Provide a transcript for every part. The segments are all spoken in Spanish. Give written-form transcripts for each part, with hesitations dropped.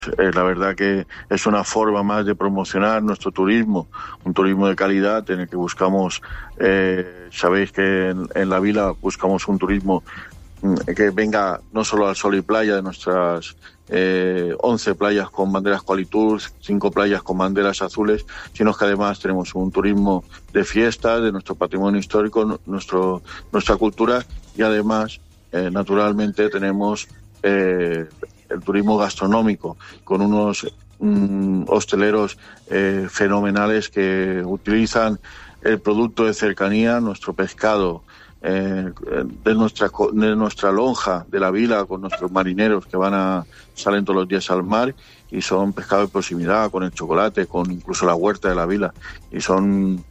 La verdad que es una forma más de promocionar nuestro turismo, un turismo de calidad en el que buscamos, sabéis que en la vila buscamos un turismo que venga no solo al sol y playa de nuestras 11 playas con banderas Qualitur, 5 playas con banderas azules, sino que además tenemos un turismo de fiestas, de nuestro patrimonio histórico, nuestra cultura, y además, naturalmente, tenemos el turismo gastronómico, con unos hosteleros fenomenales que utilizan el producto de cercanía, nuestro pescado, de nuestra lonja de la vila, con nuestros marineros que salen todos los días al mar, y son pescado de proximidad, con el chocolate, con incluso la huerta de la vila, y son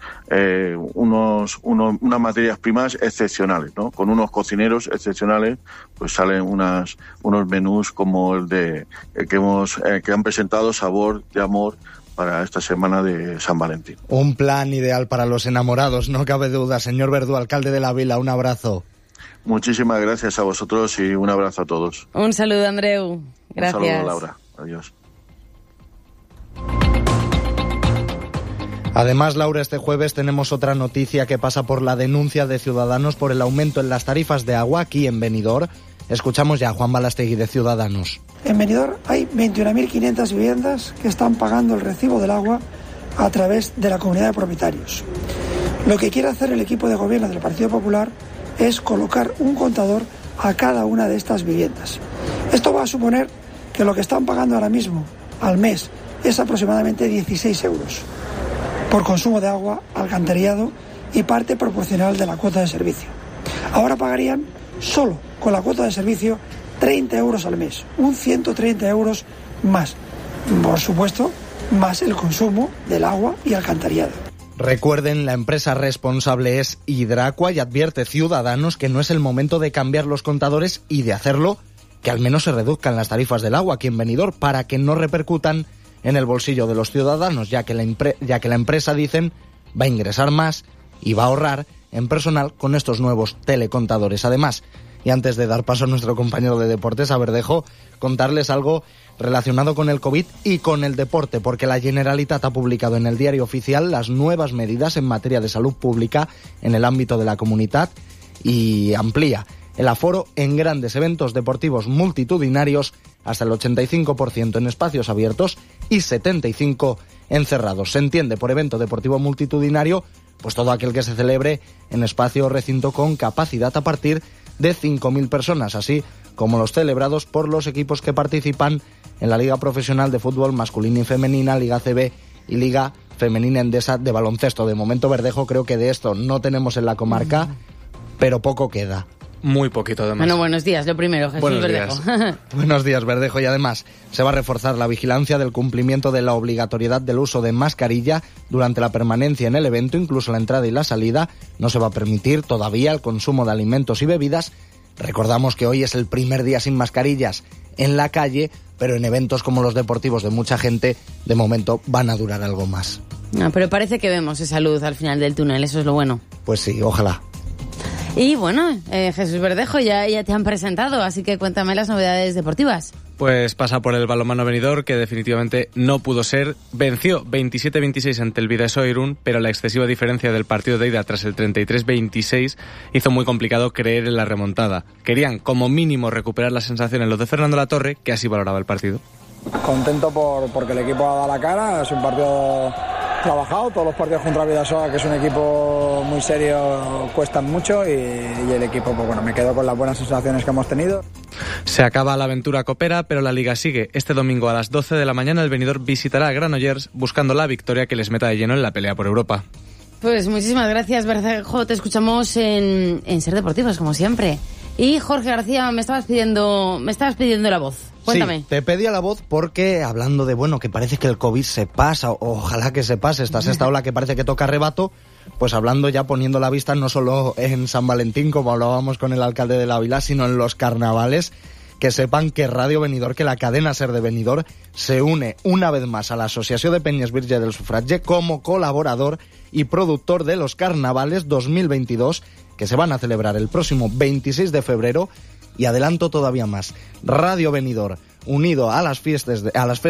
unas materias primas excepcionales, ¿no? Con unos cocineros excepcionales, pues salen unos menús como el que han presentado, Sabor de Amor, para esta semana de San Valentín. Un plan ideal para los enamorados, no cabe duda. Señor Verdú, alcalde de la vila, un abrazo. Muchísimas gracias a vosotros y un abrazo a todos. Un saludo, Andreu. Gracias. Un saludo, Laura. Adiós. Además, Laura, este jueves tenemos otra noticia que pasa por la denuncia de Ciudadanos por el aumento en las tarifas de agua aquí en Benidorm. Escuchamos ya a Juan Balastegui, de Ciudadanos. En Benidorm hay 21.500 viviendas que están pagando el recibo del agua a través de la comunidad de propietarios. Lo que quiere hacer el equipo de gobierno del Partido Popular es colocar un contador a cada una de estas viviendas. Esto va a suponer que lo que están pagando ahora mismo al mes es aproximadamente 16 euros por consumo de agua, alcantarillado y parte proporcional de la cuota de servicio. Ahora pagarían solo con la cuota de servicio 30 euros al mes, un 130 euros más, por supuesto, más el consumo del agua y alcantarillado. Recuerden, la empresa responsable es Hidracua y advierte Ciudadanos que no es el momento de cambiar los contadores y de hacerlo que al menos se reduzcan las tarifas del agua aquí en Benidorm para que no repercutan en el bolsillo de los ciudadanos, ya que la empresa, dicen, va a ingresar más y va a ahorrar en personal con estos nuevos telecontadores. Además, y antes de dar paso a nuestro compañero de deportes, a Verdejo, contarles algo relacionado con el COVID y con el deporte, porque la Generalitat ha publicado en el Diario Oficial las nuevas medidas en materia de salud pública en el ámbito de la comunidad y amplía el aforo en grandes eventos deportivos multitudinarios hasta el 85% en espacios abiertos y 75% en cerrados. Se entiende por evento deportivo multitudinario pues todo aquel que se celebre en espacio o recinto con capacidad a partir de 5.000 personas, así como los celebrados por los equipos que participan en la Liga Profesional de Fútbol Masculina y Femenina, Liga CB y Liga Femenina Endesa de Baloncesto. De momento, Verdejo, creo que de esto no tenemos en la comarca, pero poco queda. Muy poquito, además. Bueno, buenos días, lo primero, Jesús buenos Verdejo. Días. Buenos días, Verdejo. Y además, se va a reforzar la vigilancia del cumplimiento de la obligatoriedad del uso de mascarilla durante la permanencia en el evento, incluso la entrada y la salida. No se va a permitir todavía el consumo de alimentos y bebidas. Recordamos que hoy es el primer día sin mascarillas en la calle, pero en eventos como los deportivos de mucha gente, de momento van a durar algo más. No, pero parece que vemos esa luz al final del túnel, eso es lo bueno. Pues sí, ojalá. Y bueno, Jesús Verdejo, ya te han presentado, así que cuéntame las novedades deportivas. Pues pasa por el balonmano Benidorm, que definitivamente no pudo ser. Venció 27-26 ante el Bidasoa Irún, pero la excesiva diferencia del partido de ida tras el 33-26 hizo muy complicado creer en la remontada. Querían como mínimo recuperar la sensación en los de Fernando Latorre, que así valoraba el partido. Contento porque el equipo ha dado la cara, es un partido trabajado, todos los partidos contra Bidasoa, que es un equipo muy serio, cuestan mucho y el equipo, pues bueno, me quedo con las buenas sensaciones que hemos tenido. Se acaba la aventura copera, pero la Liga sigue. Este domingo a las 12 de la mañana el Benidorm visitará a Granollers buscando la victoria que les meta de lleno en la pelea por Europa. Pues muchísimas gracias, Verdejo, te escuchamos en Ser Deportivos, como siempre. Y Jorge García, me estabas pidiendo la voz. Cuéntame. Sí, te pedía la voz porque hablando de, bueno, que parece que el COVID se pasa, ojalá que se pase, esta sexta ola que parece que toca rebato, pues hablando ya, poniendo la vista no solo en San Valentín, como hablábamos con el alcalde de la vila, sino en los carnavales, que sepan que Radio Benidorm, que la cadena Ser de Benidorm, se une una vez más a la Asociación de Penyes Virgen del Sufragio como colaborador y productor de los carnavales 2022, que se van a celebrar el próximo 26 de febrero Y adelanto todavía más. Radio Benidorm, unido a las fiestas